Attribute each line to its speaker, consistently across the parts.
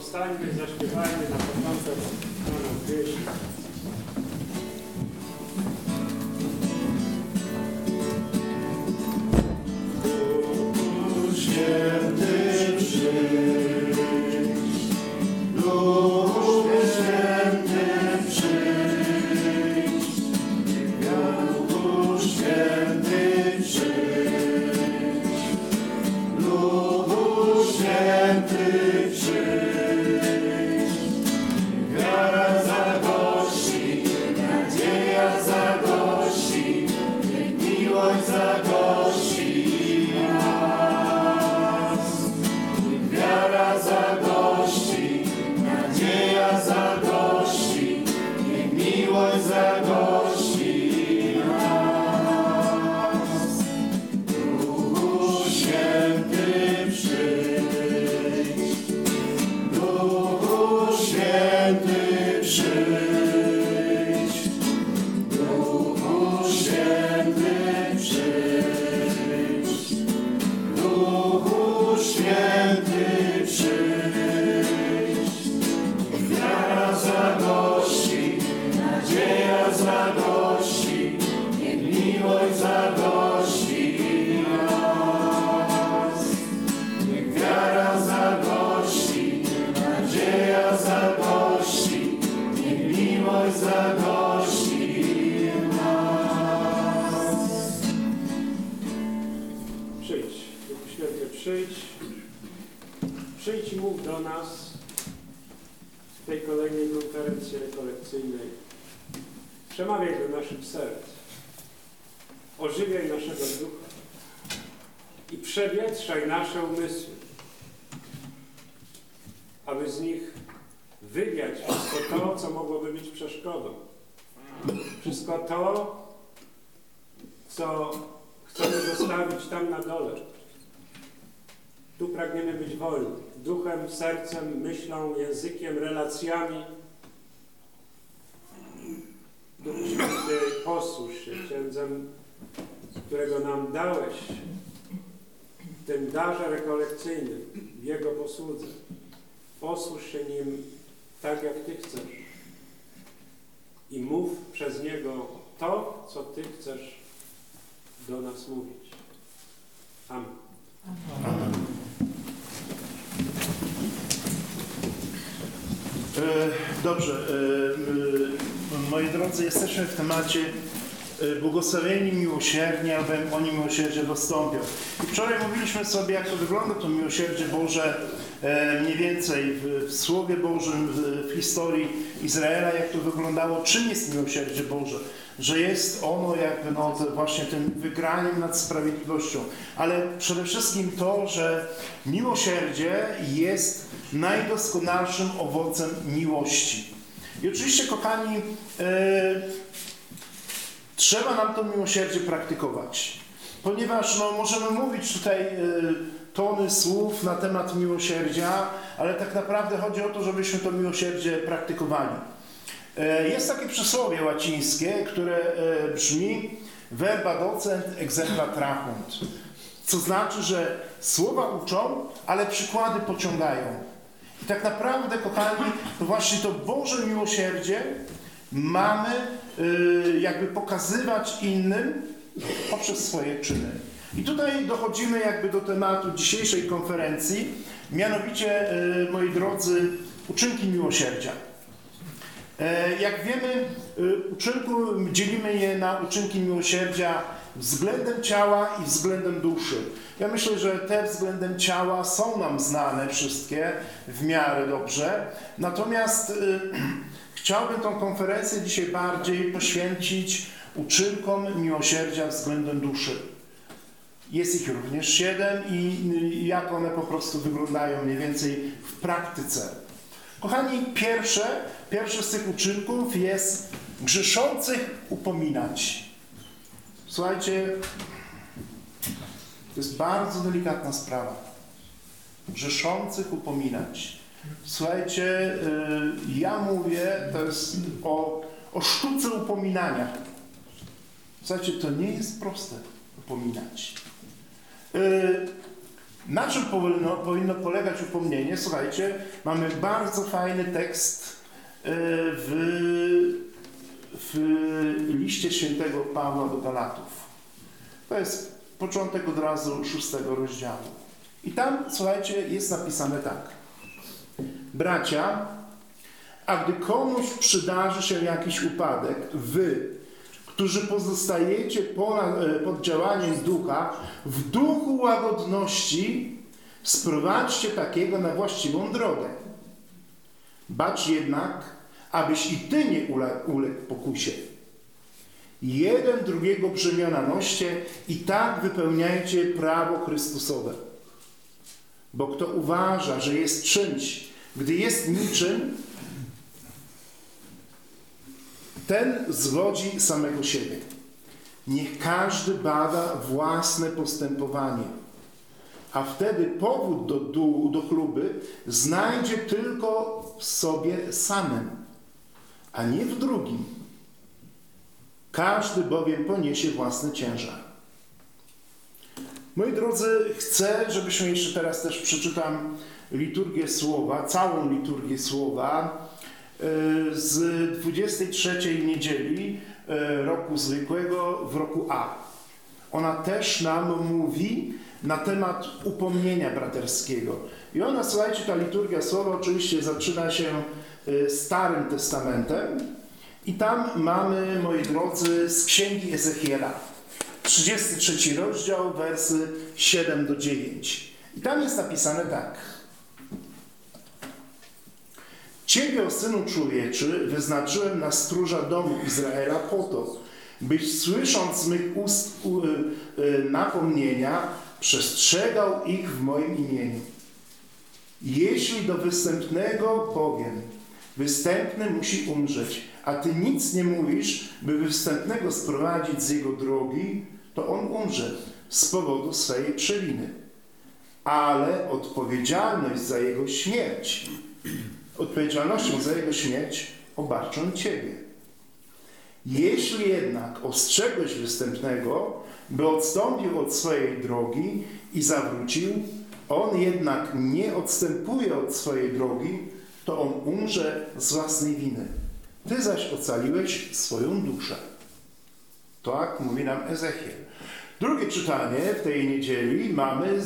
Speaker 1: powstańmy, zaśpiewajmy na początek nową pieśń. Duchu Święty przyjdź, Duchu Święty przyjdź, Duchu Święty przyjdź, Duchu Święty przyjdź, wiara zagości, nadzieja zagości, miłość zagości nas. Wiara zagości, nadzieja zagości, miłość zagości nas. Duchu Święty przyjdź, Duchu Święty przyjdź, Duchu Święty przyjdź, Duchu Święty przyjdź, wiara zagości, nadzieja zagości, miłość zagości nas. Niech wiara zagości, nadzieja zagości, niech miłość zagości nas. Przyjdź, Duchu Święty, przyjdź. Przyjdź i mów do nas w tej kolejnej konferencji rekolekcyjnej. Przemawiaj do naszych serc. Ożywiaj naszego ducha i przewietrzaj nasze umysły, aby z nich wywiać wszystko to, co mogłoby być przeszkodą. Wszystko to, co chcemy zostawić tam na dole. Tu pragniemy być wolni. Duchem, sercem, myślą, językiem, relacjami. Duchu Święty, posłuż się księdzem, którego nam dałeś w tym darze rekolekcyjnym, w Jego posłudze. Posłuż się nim tak, jak Ty chcesz. I mów przez Niego to, co Ty chcesz do nas mówić. Amen.
Speaker 2: Amen. Dobrze, moi drodzy, jesteśmy w temacie błogosławieni miłosierni, albowiem oni miłosierdzie dostąpią. I wczoraj mówiliśmy sobie, jak to wygląda to miłosierdzie Boże, mniej więcej w Słowie Bożym, w historii Izraela, jak to wyglądało, czym jest miłosierdzie Boże. Że jest ono jakby właśnie tym wygraniem nad sprawiedliwością. Ale przede wszystkim to, że miłosierdzie jest najdoskonalszym owocem miłości. I oczywiście, kochani, trzeba nam to miłosierdzie praktykować. Ponieważ możemy mówić tutaj tony słów na temat miłosierdzia, ale tak naprawdę chodzi o to, żebyśmy to miłosierdzie praktykowali. Jest takie przysłowie łacińskie, które brzmi verba docent, exempla trahunt. Co znaczy, że słowa uczą, ale przykłady pociągają. I tak naprawdę, kochani, to właśnie to Boże miłosierdzie mamy jakby pokazywać innym poprzez swoje czyny. I tutaj dochodzimy jakby do tematu dzisiejszej konferencji, mianowicie, moi drodzy, uczynki miłosierdzia. Jak wiemy, dzielimy je na uczynki miłosierdzia względem ciała i względem duszy. Ja myślę, że te względem ciała są nam znane wszystkie w miarę dobrze. Natomiast chciałbym tą konferencję dzisiaj bardziej poświęcić uczynkom miłosierdzia względem duszy. Jest ich również 7 i jak one po prostu wyglądają mniej więcej w praktyce. Kochani, pierwszy z tych uczynków jest grzeszących upominać. Słuchajcie, to jest bardzo delikatna sprawa. Grzeszących upominać. Słuchajcie, ja mówię, to jest o sztuce upominania. Słuchajcie, to nie jest proste upominać. Na czym powinno polegać upomnienie? Słuchajcie, mamy bardzo fajny tekst w liście świętego Pawła do Galatów. To jest początek od razu 6 rozdziału. I tam, słuchajcie, jest napisane tak. Bracia, a gdy komuś przydarzy się jakiś upadek, wy, którzy pozostajecie pod działaniem ducha, w duchu łagodności sprowadźcie takiego na właściwą drogę. Bacz jednak, abyś i ty nie uległ pokusie. Jeden drugiego brzemiona noście i tak wypełniajcie prawo Chrystusowe. Bo kto uważa, że jest czymś, gdy jest niczym, ten zwodzi samego siebie. Niech każdy bada własne postępowanie, a wtedy powód do chluby znajdzie tylko w sobie samym, a nie w drugim. Każdy bowiem poniesie własny ciężar. Moi drodzy, chcę, żebyśmy jeszcze teraz też przeczytam liturgię słowa, całą liturgię słowa z 23 niedzieli roku zwykłego w roku A. Ona też nam mówi na temat upomnienia braterskiego. I ona, słuchajcie, ta liturgia słowa oczywiście zaczyna się Starym Testamentem i tam mamy, moi drodzy, z Księgi Ezechiela 33 rozdział, wersy 7 do 9. I tam jest napisane tak. Ciebie, o Synu Człowieczy, wyznaczyłem na stróża domu Izraela po to, byś słysząc z mych ust napomnienia, przestrzegał ich w moim imieniu. Jeśli do występnego powiem, występny musi umrzeć, a ty nic nie mówisz, by występnego sprowadzić z jego drogi, to on umrze z powodu swojej przewiny. Ale odpowiedzialnością za jego śmierć obarczą ciebie. Jeśli jednak ostrzegłeś występnego, by odstąpił od swojej drogi i zawrócił, on jednak nie odstępuje od swojej drogi, to on umrze z własnej winy. Ty zaś ocaliłeś swoją duszę. Tak mówi nam Ezechiel. Drugie czytanie w tej niedzieli mamy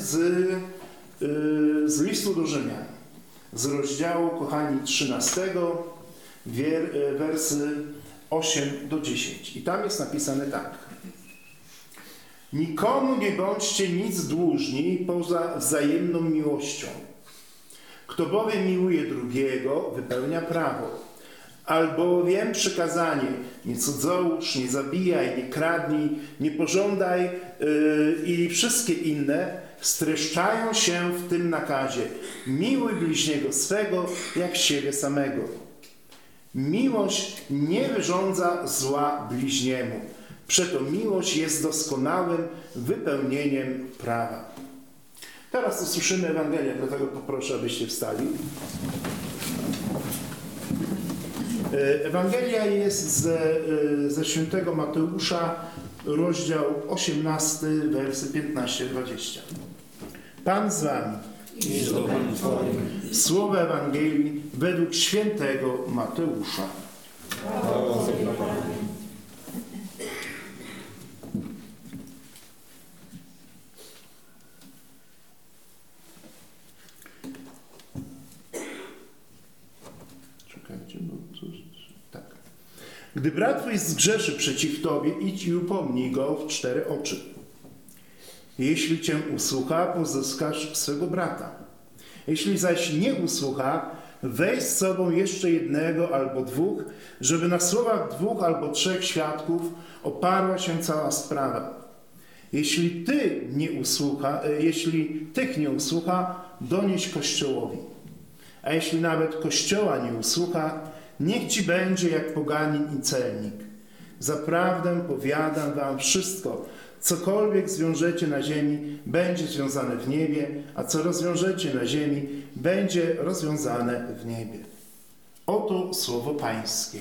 Speaker 2: z listu do Rzymian. Z rozdziału, kochani, 13, wersy 8 do 10. I tam jest napisane tak. Nikomu nie bądźcie nic dłużni poza wzajemną miłością. Kto bowiem miłuje drugiego, wypełnia prawo. Albowiem przykazanie, nie cudzołóż, nie zabijaj, nie kradnij, nie pożądaj i wszystkie inne streszczają się w tym nakazie. Miłuj bliźniego swego, jak siebie samego. Miłość nie wyrządza zła bliźniemu. Przeto miłość jest doskonałym wypełnieniem prawa. Teraz usłyszymy Ewangelię, dlatego poproszę, abyście wstali. Ewangelia jest ze świętego Mateusza, rozdział 18, wersy 15-20. Pan z wami. Słowo Ewangelii według świętego Mateusza. Czekajcie, bo coś... Tak. Gdy brat twój zgrzeszy przeciw tobie, idź i upomnij go w 4 oczy. Jeśli cię usłucha, pozyskasz swego brata. Jeśli zaś nie usłucha, weź z sobą jeszcze 1 albo 2, żeby na słowach 2 albo 3 świadków oparła się cała sprawa. Jeśli tych nie usłucha, donieś Kościołowi. A jeśli nawet Kościoła nie usłucha, niech ci będzie jak poganin i celnik. Zaprawdę powiadam wam wszystko, cokolwiek zwiążecie na ziemi, będzie związane w niebie, a co rozwiążecie na ziemi, będzie rozwiązane w niebie. Oto słowo Pańskie.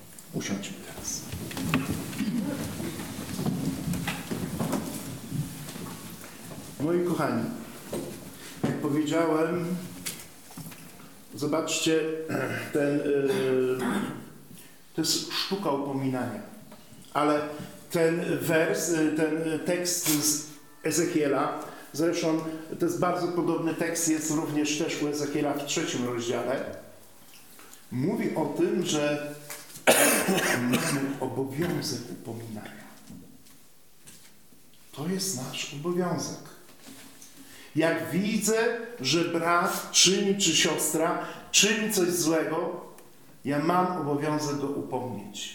Speaker 2: Usiądźmy teraz. Moi kochani, jak powiedziałem, zobaczcie, to jest sztuka upominania. Ale ten wers, ten tekst z Ezechiela, zresztą to jest bardzo podobny tekst, jest również też u Ezechiela w 3 rozdziale, mówi o tym, że mamy obowiązek upominania. To jest nasz obowiązek. Jak widzę, że brat czyni czy siostra czyni coś złego, ja mam obowiązek go upomnieć.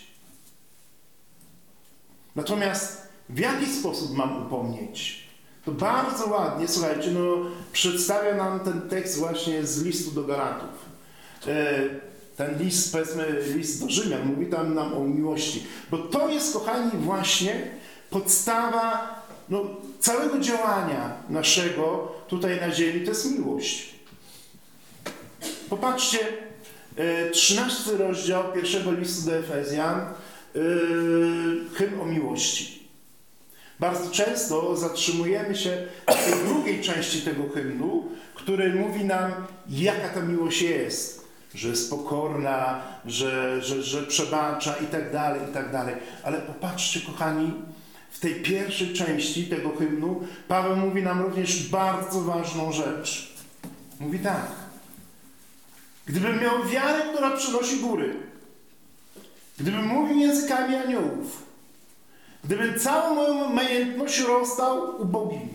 Speaker 2: Natomiast w jaki sposób mam upomnieć? To bardzo ładnie, słuchajcie, przedstawia nam ten tekst właśnie z listu do Galatów. Ten list, powiedzmy, list do Rzymian, mówi tam nam o miłości. Bo to jest, kochani, właśnie podstawa całego działania naszego tutaj na ziemi, to jest miłość. Popatrzcie, 13 rozdział 1 listu do Efezjan, hymn o miłości. Bardzo często zatrzymujemy się w tej drugiej części tego hymnu, który mówi nam, jaka ta miłość jest. Że jest pokorna, że przebacza i tak dalej. Ale popatrzcie, kochani, w tej pierwszej części tego hymnu Paweł mówi nam również bardzo ważną rzecz. Mówi tak. Gdybym miał wiarę, która przynosi góry, gdybym mówił językami aniołów, gdybym całą moją majętność rozdał ubogim,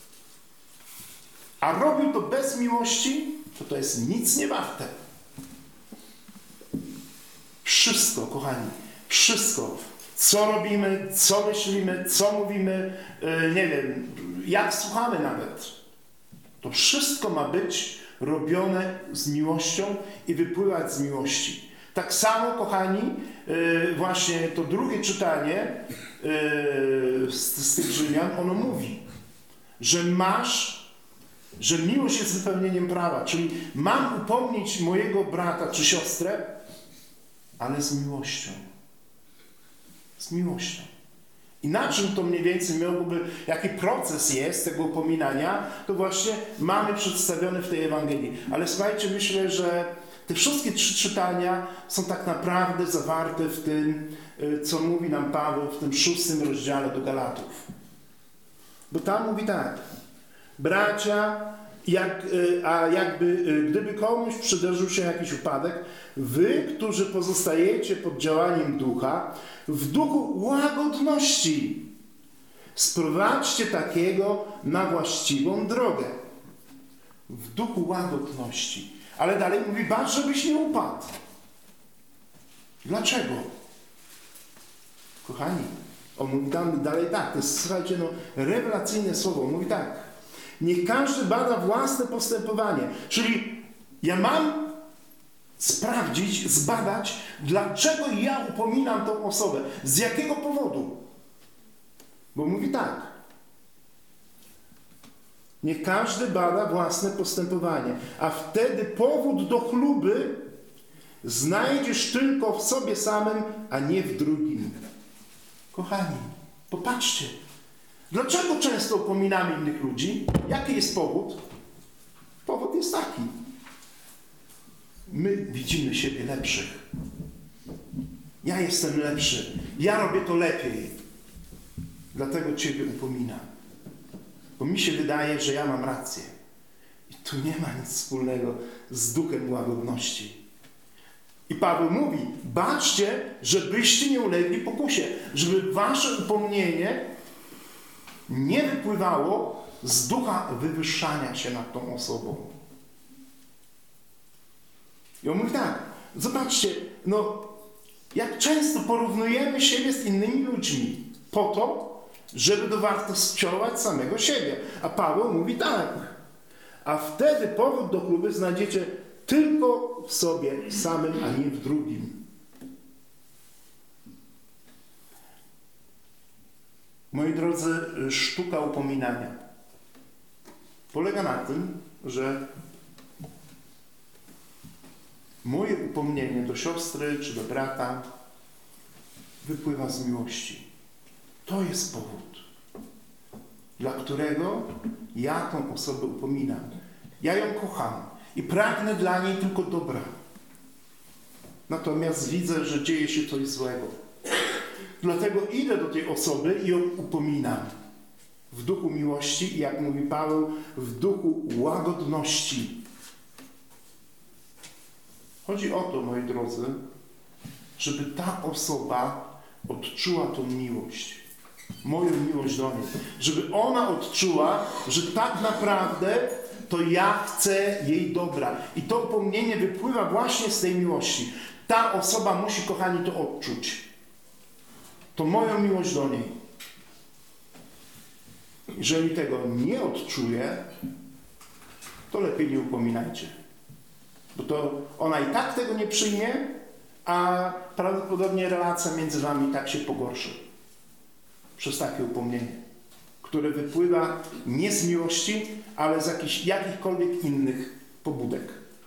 Speaker 2: a robił to bez miłości, to jest nic nie warte. Wszystko, kochani, wszystko, co robimy, co myślimy, co mówimy, nie wiem, jak słuchamy nawet, to wszystko ma być robione z miłością i wypływać z miłości. Tak samo, kochani, właśnie to drugie czytanie z tych Rzymian, ono mówi, że miłość jest wypełnieniem prawa, czyli mam upomnieć mojego brata czy siostrę, ale z miłością. Z miłością. I na czym to mniej więcej jaki proces jest tego upominania, to właśnie mamy przedstawione w tej Ewangelii. Ale słuchajcie, myślę, że te wszystkie 3 czytania są tak naprawdę zawarte w tym, co mówi nam Paweł w tym 6 rozdziale do Galatów. Bo tam mówi tak, bracia, gdyby komuś przydarzył się jakiś upadek, wy, którzy pozostajecie pod działaniem ducha, w duchu łagodności sprowadźcie takiego na właściwą drogę. W duchu łagodności. Ale dalej mówi, bacz, żebyś nie upadł. Dlaczego? Kochani, on mówi tam dalej tak, to jest, słuchajcie, rewelacyjne słowo. On mówi tak, niech każdy bada własne postępowanie. Czyli ja mam sprawdzić, zbadać, dlaczego ja upominam tą osobę. Z jakiego powodu? Bo mówi tak. Niech każdy bada własne postępowanie, a wtedy powód do chluby znajdziesz tylko w sobie samym, a nie w drugim. Kochani, popatrzcie. Dlaczego często upominamy innych ludzi? Jaki jest powód? Powód jest taki. My widzimy siebie lepszych. Ja jestem lepszy. Ja robię to lepiej. Dlatego Ciebie upominam. Bo mi się wydaje, że ja mam rację. I tu nie ma nic wspólnego z duchem łagodności. I Paweł mówi, baczcie, żebyście nie ulegli pokusie. Żeby wasze upomnienie nie wypływało z ducha wywyższania się nad tą osobą. I on mówi tak, zobaczcie, jak często porównujemy siebie z innymi ludźmi po to, żeby dowartościować samego siebie. A Paweł mówi tak, a wtedy powód do chluby znajdziecie tylko w sobie samym, a nie w drugim. Moi drodzy, sztuka upominania polega na tym, że moje upomnienie do siostry czy do brata wypływa z miłości. To jest powód. dla którego ja tą osobę upominam. Ja ją kocham i pragnę dla niej tylko dobra. Natomiast widzę, że dzieje się coś złego. Dlatego idę do tej osoby i ją upominam. W duchu miłości i, jak mówi Paweł, w duchu łagodności. Chodzi o to, moi drodzy, żeby ta osoba odczuła tą miłość. Moją miłość do niej. Żeby ona odczuła, że tak naprawdę to ja chcę jej dobra. I to upomnienie wypływa właśnie z tej miłości. Ta osoba musi, kochani, to odczuć. To moją miłość do niej. Jeżeli tego nie odczuje, to lepiej nie upominajcie. Bo to ona i tak tego nie przyjmie, a prawdopodobnie relacja między wami tak się pogorszy. Przez takie upomnienie, które wypływa nie z miłości, ale z jakichkolwiek innych pobudek.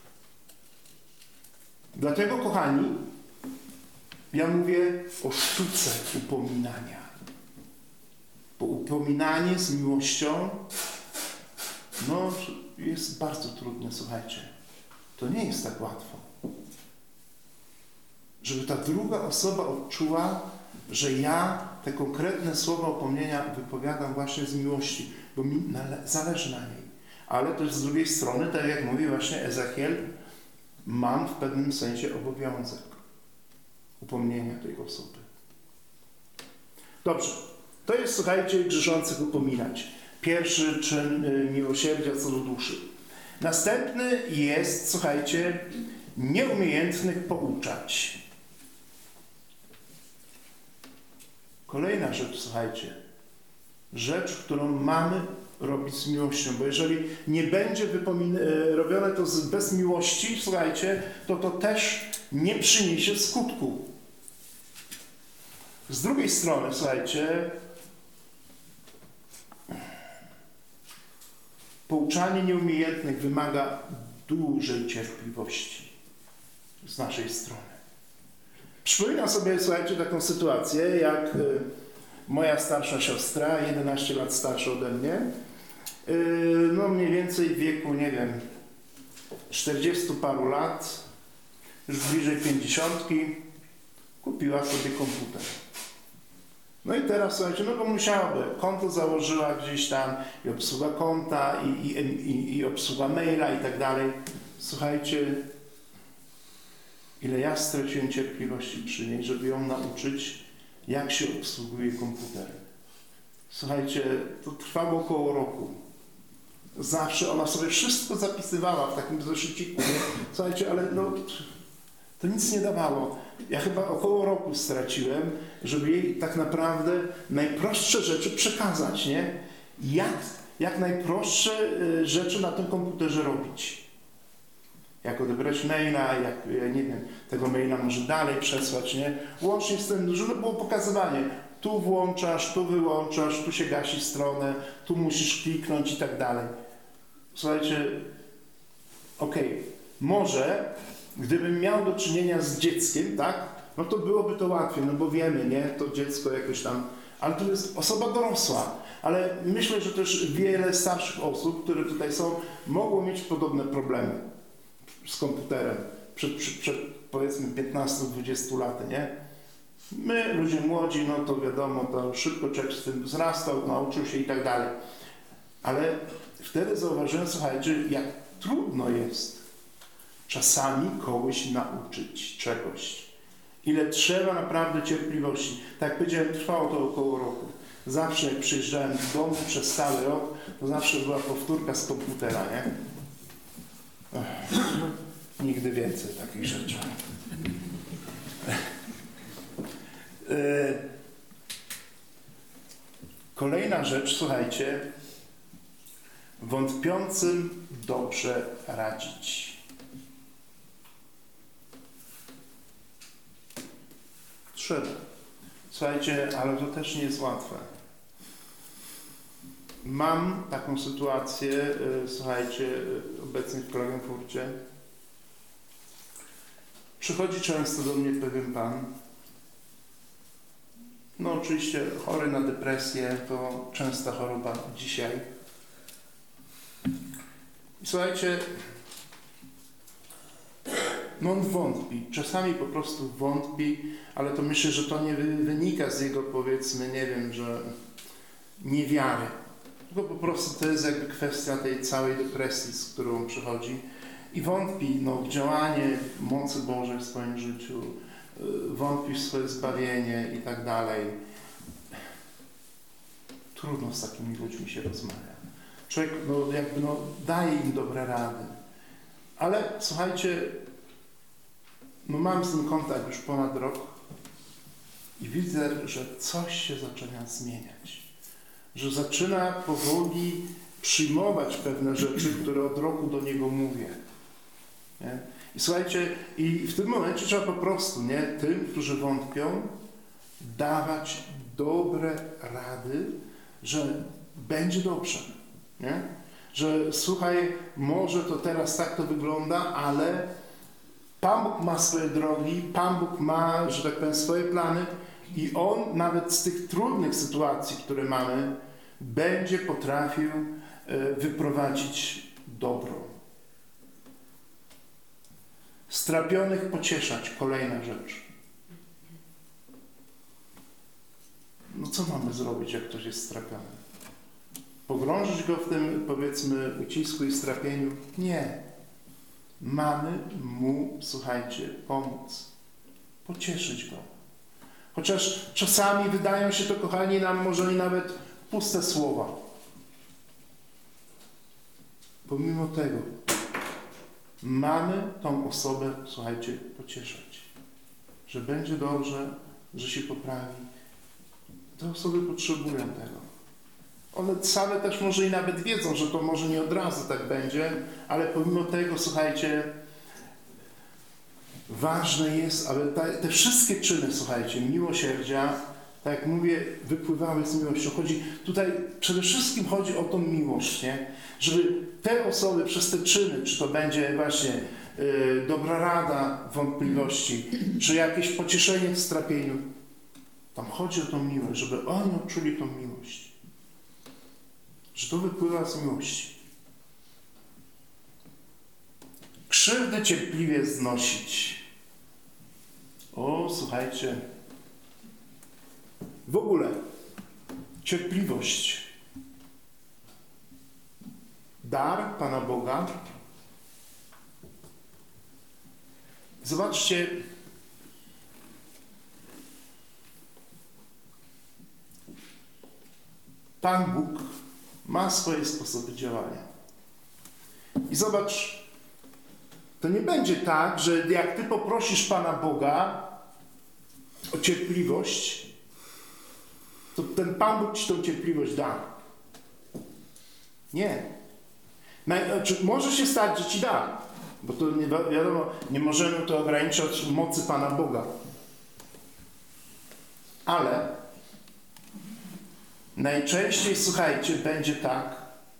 Speaker 2: Dlatego, kochani, ja mówię o sztuce upominania. Bo upominanie z miłością jest bardzo trudne, słuchajcie. To nie jest tak łatwo. Żeby ta druga osoba odczuła, że ja te konkretne słowa upomnienia wypowiadam właśnie z miłości, bo mi zależy na niej. Ale też z drugiej strony, tak jak mówi właśnie Ezechiel, mam w pewnym sensie obowiązek upomnienia tej osoby. Dobrze. To jest, słuchajcie, grzeszących upominać. Pierwszy czyn miłosierdzia co do duszy. Następny jest, słuchajcie, nieumiejętnych pouczać. Kolejna rzecz, słuchajcie. Rzecz, którą mamy robić z miłością, bo jeżeli nie będzie robione to bez miłości, słuchajcie, to też nie przyniesie skutku. Z drugiej strony, słuchajcie, pouczanie nieumiejętnych wymaga dużej cierpliwości z naszej strony. Przypominam sobie, słuchajcie, taką sytuację, jak moja starsza siostra, 11 lat starsza ode mnie, mniej więcej w wieku, 40 paru lat, już bliżej 50, kupiła sobie komputer. No i teraz, słuchajcie, bo musiałaby, konto założyła gdzieś tam i obsługa konta i obsługa maila i tak dalej. Słuchajcie, ile ja straciłem cierpliwości przy niej, żeby ją nauczyć, jak się obsługuje komputer. Słuchajcie, to trwało około roku. Zawsze ona sobie wszystko zapisywała w takim zeszyciku. Słuchajcie, ale to nic nie dawało. Ja chyba około roku straciłem, żeby jej tak naprawdę najprostsze rzeczy przekazać, nie? Jak najprostsze rzeczy na tym komputerze robić. Jak odebrać maila, jak, tego maila może dalej przesłać, nie? Łącznie z tym, że było pokazywanie. Tu włączasz, tu wyłączasz, tu się gasi stronę, tu musisz kliknąć i tak dalej. Słuchajcie, może gdybym miał do czynienia z dzieckiem, tak, to byłoby to łatwiej, bo wiemy, nie, to dziecko jakoś tam, ale to jest osoba dorosła. Ale myślę, że też wiele starszych osób, które tutaj są, mogło mieć podobne problemy z komputerem przed powiedzmy 15-20 lat, nie? My, ludzie młodzi, to wiadomo, to szybko człowiek z tym wzrastał, nauczył się i tak dalej. Ale wtedy zauważyłem, słuchajcie, jak trudno jest czasami kogoś nauczyć czegoś. Ile trzeba naprawdę cierpliwości. Tak jak powiedziałem, trwało to około roku. Zawsze jak przyjeżdżałem do domu przez cały rok, to zawsze była powtórka z komputera, nie? Nigdy więcej takich rzeczy. Kolejna rzecz, słuchajcie, wątpiącym dobrze radzić. Trzeba. Słuchajcie, ale to też nie jest łatwe. Mam taką sytuację, słuchajcie, obecnie w Klagenfurcie. Przychodzi często do mnie pewien pan No oczywiście chory na depresję to częsta choroba dzisiaj. I słuchajcie, no on wątpi, czasami po prostu wątpi, ale to myślę, że to nie wynika z jego, powiedzmy, nie wiem, że niewiary. Tylko po prostu to jest jakby kwestia tej całej depresji, z którą przychodzi i wątpi w działanie mocy Bożej w swoim życiu, wątpi w swoje zbawienie i tak dalej. Trudno z takimi ludźmi się rozmawia. Człowiek daje im dobre rady. Ale słuchajcie, mam z tym kontakt już ponad rok i widzę, że coś się zaczyna zmieniać. Że zaczyna powoli przyjmować pewne rzeczy, które od roku do niego mówię. Nie? I słuchajcie, i w tym momencie trzeba po prostu tym, którzy wątpią, dawać dobre rady, że będzie dobrze. Nie? Że słuchaj, może to teraz tak to wygląda, ale Pan Bóg ma swoje drogi, Pan Bóg ma, że tak powiem, swoje plany i On nawet z tych trudnych sytuacji, które mamy, będzie potrafił wyprowadzić dobro. Strapionych pocieszać, kolejna rzecz. No co mamy zrobić, jak ktoś jest strapiony? Pogrążyć go w tym, powiedzmy, ucisku i strapieniu? Nie. Mamy mu, słuchajcie, pomóc. Pocieszyć go. Chociaż czasami wydają się to, kochani, nam może i nawet puste słowa. Pomimo tego mamy tą osobę, słuchajcie, pocieszać. Że będzie dobrze, że się poprawi. Te osoby potrzebują tego. One same też może i nawet wiedzą, że to może nie od razu tak będzie, ale pomimo tego, słuchajcie, ważne jest, aby te wszystkie czyny, słuchajcie, miłosierdzia, tak jak mówię, wypływały z miłością. Tutaj przede wszystkim chodzi o tą miłość, nie? Żeby te osoby przez te czyny, czy to będzie właśnie dobra rada w wątpliwości, czy jakieś pocieszenie w strapieniu, tam chodzi o tą miłość, żeby oni odczuli tą miłość. Że to wypływa z miłości. Krzywdy cierpliwie znosić. O, słuchajcie. W ogóle cierpliwość. Dar Pana Boga. Zobaczcie, Pan Bóg ma swoje sposoby działania. I zobacz, to nie będzie tak, że jak Ty poprosisz Pana Boga o cierpliwość, to ten Pan Bóg Ci tą cierpliwość da. Nie. Znaczy, może się stać, że Ci da, bo to nie wiadomo, nie możemy to ograniczać mocy Pana Boga. Ale najczęściej, słuchajcie, będzie tak,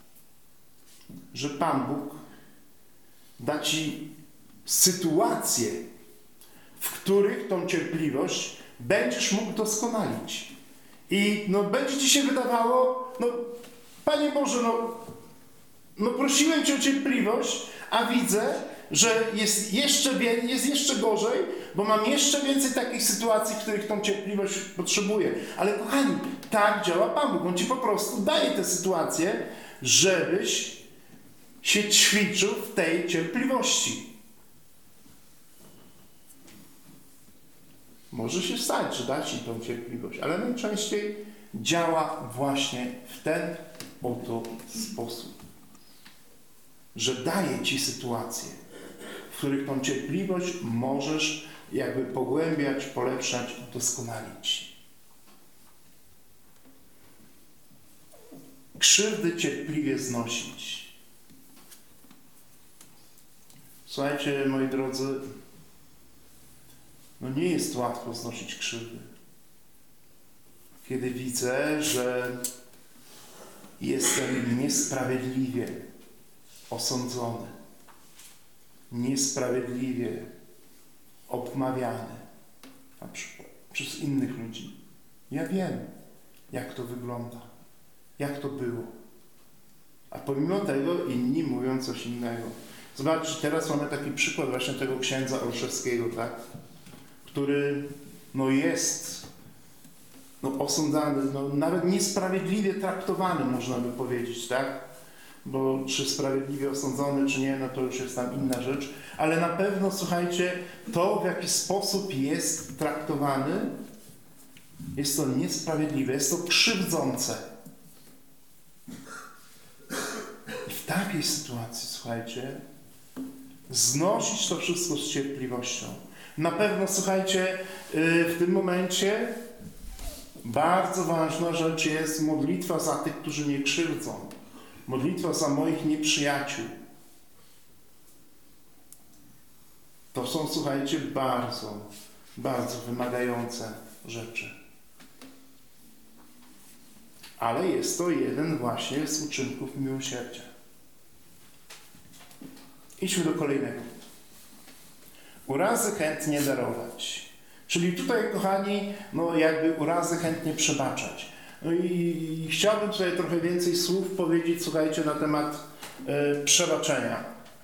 Speaker 2: że Pan Bóg da Ci sytuacje, w których tą cierpliwość będziesz mógł doskonalić. I będzie Ci się wydawało, Panie Boże, prosiłem Cię o cierpliwość, a widzę, że jest jeszcze gorzej, bo mam jeszcze więcej takich sytuacji, w których tą cierpliwość potrzebuję. Ale kochani, tak działa Pan Bóg. On Ci po prostu daje te sytuacje, żebyś się ćwiczył w tej cierpliwości. Może się stać, że da Ci tą cierpliwość, ale najczęściej działa właśnie w ten oto sposób. Że daje Ci sytuacje, w których tą cierpliwość możesz jakby pogłębiać, polepszać, doskonalić. Krzywdy cierpliwie znosić. Słuchajcie, moi drodzy, nie jest łatwo znosić krzywdy. Kiedy widzę, że jestem niesprawiedliwie osądzony, niesprawiedliwie obmawiany, na przykład przez innych ludzi. Ja wiem, jak to wygląda, jak to było. A pomimo tego inni mówią coś innego. Zobaczcie, teraz mamy taki przykład właśnie tego księdza Olszewskiego, tak? Który jest osądzany, nawet niesprawiedliwie traktowany, można by powiedzieć, tak? Bo czy sprawiedliwie osądzony, czy nie, to już jest tam inna rzecz. Ale na pewno, słuchajcie, to w jaki sposób jest traktowany, jest to niesprawiedliwe, jest to krzywdzące. I w takiej sytuacji, słuchajcie, znosić to wszystko z cierpliwością. Na pewno, słuchajcie, w tym momencie bardzo ważna rzecz jest modlitwa za tych, którzy mnie krzywdzą. Modlitwa za moich nieprzyjaciół. To są, słuchajcie, bardzo, bardzo wymagające rzeczy. Ale jest to jeden właśnie z uczynków miłosierdzia. Idźmy do kolejnego. Urazy chętnie darować. Czyli tutaj, kochani, jakby urazy chętnie przebaczać. I chciałbym tutaj trochę więcej słów powiedzieć, słuchajcie, na temat przebaczenia.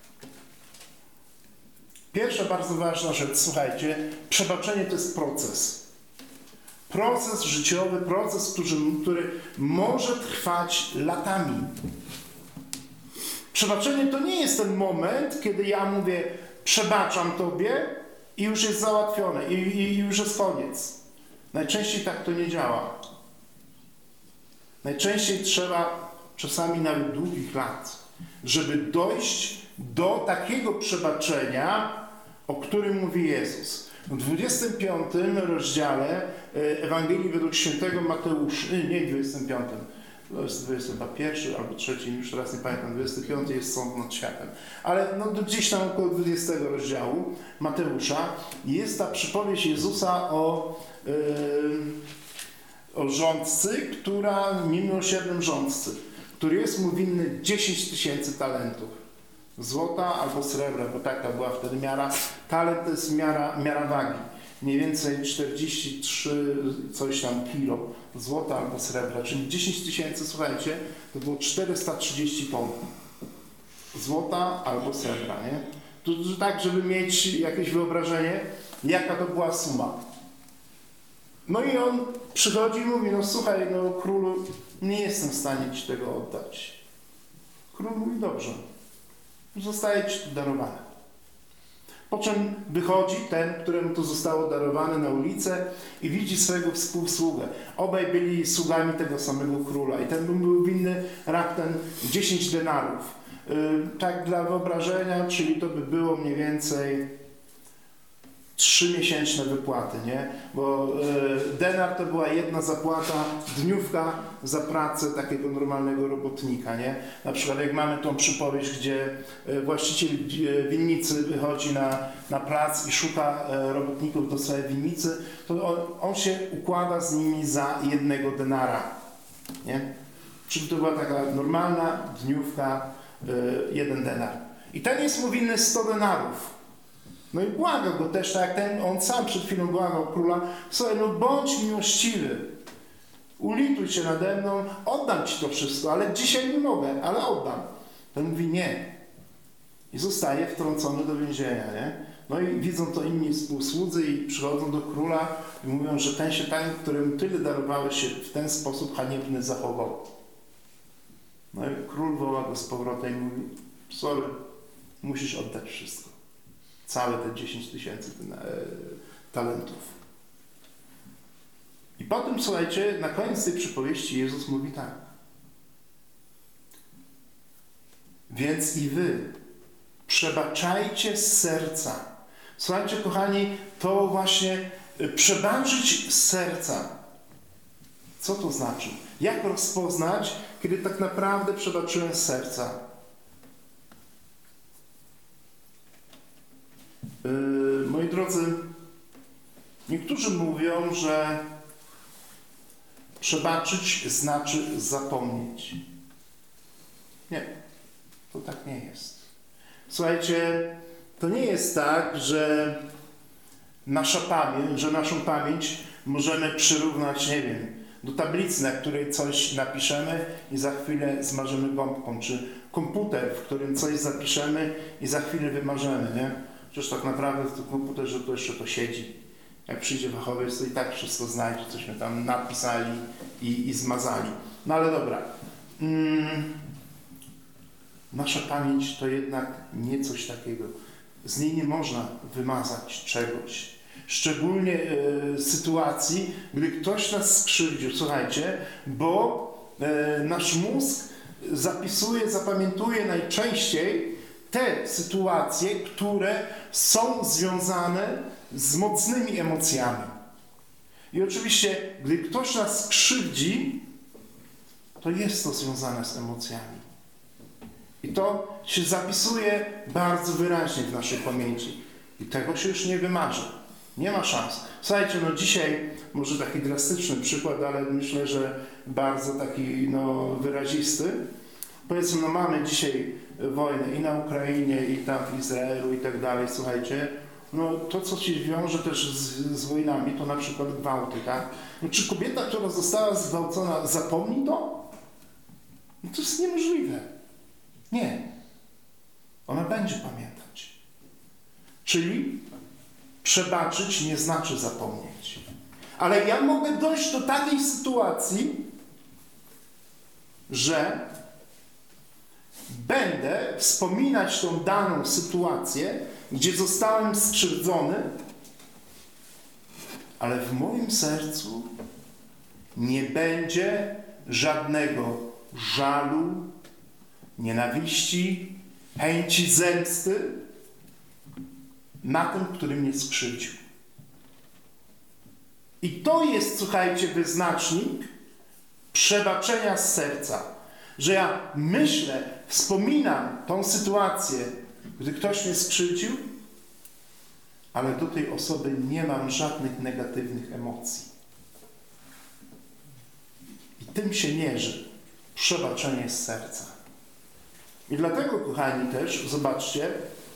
Speaker 2: Pierwsza bardzo ważna rzecz, słuchajcie, przebaczenie to jest proces. Proces życiowy, proces, który może trwać latami. Przebaczenie to nie jest ten moment, kiedy ja mówię, przebaczam Tobie i już jest załatwione, i już jest koniec. Najczęściej tak to nie działa. Najczęściej trzeba czasami nawet długich lat, żeby dojść do takiego przebaczenia, o którym mówi Jezus. W 25 rozdziale Ewangelii według świętego Mateusza, nie 25, to jest 21 albo 3, już teraz nie pamiętam, 25 jest sąd nad światem. Ale gdzieś tam około 20 rozdziału Mateusza jest ta przypowieść Jezusa o rządcy, miłosiernym rządcy, który jest mu winny 10 000 talentów. Złota albo srebra, bo taka była wtedy miara. Talent to jest miara wagi. Mniej więcej 43 coś tam kilo złota albo srebra. Czyli 10 000, słuchajcie, to było 430 ton złota albo srebra, nie? To tak, żeby mieć jakieś wyobrażenie, jaka to była suma. I on przychodzi i mówi, słuchaj, królu, nie jestem w stanie ci tego oddać. Król mówi, dobrze, zostaje ci to darowane. Po czym wychodzi ten, któremu to zostało darowane, na ulicę i widzi swojego współsługę. Obaj byli sługami tego samego króla i ten był winny raptem 10 denarów. Tak dla wyobrażenia, czyli to by było mniej więcej 3-miesięczne wypłaty, nie? Bo denar to była jedna zapłata, dniówka za pracę takiego normalnego robotnika, nie? Na przykład jak mamy tą przypowieść, gdzie właściciel winnicy wychodzi na plac i szuka robotników do swojej winnicy, to on się układa z nimi za 1 denara, nie? Czyli to była taka normalna dniówka, 1 denar. I ten jest mu winny 100 denarów. I błaga go też, tak jak on sam przed chwilą błagał króla, słuchaj, bądź miłościwy, ulituj się nade mną, oddam ci to wszystko, ale dzisiaj nie mogę, ale oddam. Ten mówi nie. I zostaje wtrącony do więzienia, nie? I widzą to inni współsłudzy i przychodzą do króla i mówią, że ten się tak, którym tyle darowałeś, się w ten sposób haniebny zachował. I król woła go z powrotem i mówi, sorry, musisz oddać wszystko. Całe te 10 000 talentów. I potem, słuchajcie, na koniec tej przypowieści Jezus mówi tak. Więc i wy przebaczajcie z serca. Słuchajcie, kochani, to właśnie przebaczyć z serca. Co to znaczy? Jak rozpoznać, kiedy tak naprawdę przebaczyłem z serca? Moi drodzy, niektórzy mówią, że przebaczyć znaczy zapomnieć. Nie, to tak nie jest. Słuchajcie, to nie jest tak, że naszą pamięć możemy przyrównać, nie wiem, do tablicy, na której coś napiszemy i za chwilę zmarzymy gąbką, czy komputer, w którym coś zapiszemy i za chwilę wymarzymy, nie? Przecież tak naprawdę w tym komputerze to jeszcze to siedzi. Jak przyjdzie fachowiec, to i tak wszystko znajdzie, cośmy tam napisali i zmazali. No ale dobra. Nasza pamięć to jednak nie coś takiego. Z niej nie można wymazać czegoś. Szczególnie sytuacji, gdy ktoś nas skrzywdził. Słuchajcie, bo nasz mózg zapamiętuje najczęściej te sytuacje, które są związane z mocnymi emocjami. I oczywiście, gdy ktoś nas skrzywdzi, to jest to związane z emocjami. I to się zapisuje bardzo wyraźnie w naszej pamięci. I tego się już nie wymarzy. Nie ma szans. Słuchajcie, no dzisiaj, może taki drastyczny przykład, ale myślę, że bardzo taki wyrazisty. Powiedzmy, no mamy dzisiaj wojnę i na Ukrainie, i tam w Izraelu i tak dalej. Słuchajcie, no to, co się wiąże też z wojnami, to na przykład gwałty, tak? No, czy kobieta, która została zgwałcona, zapomni to? No to jest niemożliwe. Nie. Ona będzie pamiętać. Czyli przebaczyć nie znaczy zapomnieć. Ale ja mogę dojść do takiej sytuacji, że będę wspominać tą daną sytuację, gdzie zostałem skrzywdzony, ale w moim sercu nie będzie żadnego żalu, nienawiści, chęci zemsty na tym, który mnie skrzywdził. I to jest, słuchajcie, wyznacznik przebaczenia z serca. Że ja myślę, wspominam tą sytuację, gdy ktoś mnie skrzywdził, ale do tej osoby nie mam żadnych negatywnych emocji. I tym się mierzy przebaczenie z serca. I dlatego, kochani, też, zobaczcie,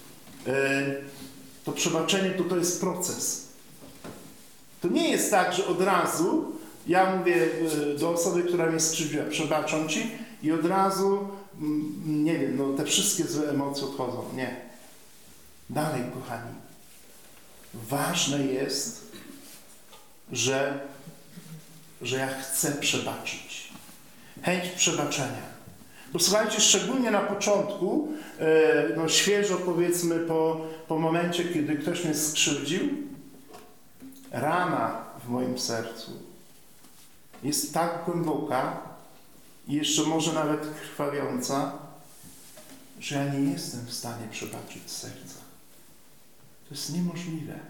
Speaker 2: to przebaczenie to jest proces. To nie jest tak, że od razu ja mówię do osoby, która mnie skrzywdziła, przebaczam ci i od razu, nie wiem, no te wszystkie złe emocje odchodzą. Nie. Dalej, kochani. Ważne jest, że ja chcę przebaczyć. Chęć przebaczenia. Bo słuchajcie, szczególnie na początku, świeżo powiedzmy po momencie, kiedy ktoś mnie skrzywdził, rana w moim sercu jest tak głęboka i jeszcze może nawet krwawiąca, że ja nie jestem w stanie przebaczyć z serca. To jest niemożliwe.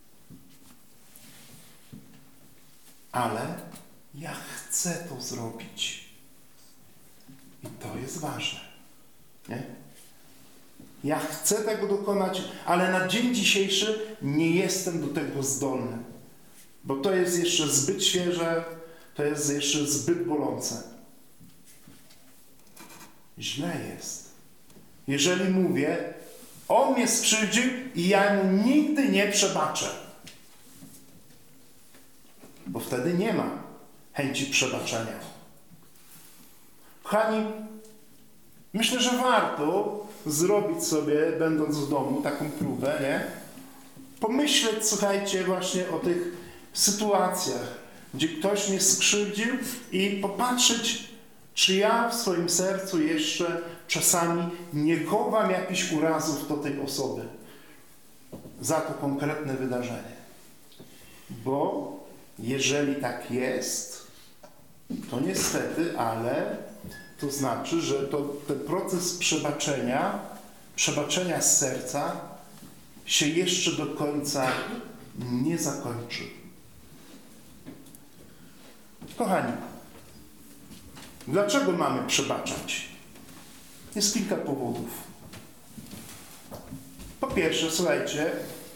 Speaker 2: Ale ja chcę to zrobić. I to jest ważne. Nie? Ja chcę tego dokonać, ale na dzień dzisiejszy nie jestem do tego zdolny. Bo to jest jeszcze zbyt świeże, to jest jeszcze zbyt bolące. Źle jest. Jeżeli mówię, on mnie skrzywdził i ja mu nigdy nie przebaczę. Bo wtedy nie ma chęci przebaczenia. Kochani, myślę, że warto zrobić sobie, będąc w domu, taką próbę, nie? Pomyśleć, słuchajcie, właśnie o tych sytuacjach, gdzie ktoś mnie skrzywdził i popatrzeć, czy ja w swoim sercu jeszcze czasami nie chowam jakichś urazów do tej osoby za to konkretne wydarzenie. Bo jeżeli tak jest, to niestety, ale to znaczy, że ten proces przebaczenia z serca się jeszcze do końca nie zakończy. Kochani, dlaczego mamy przebaczać? Jest kilka powodów. Po pierwsze, słuchajcie,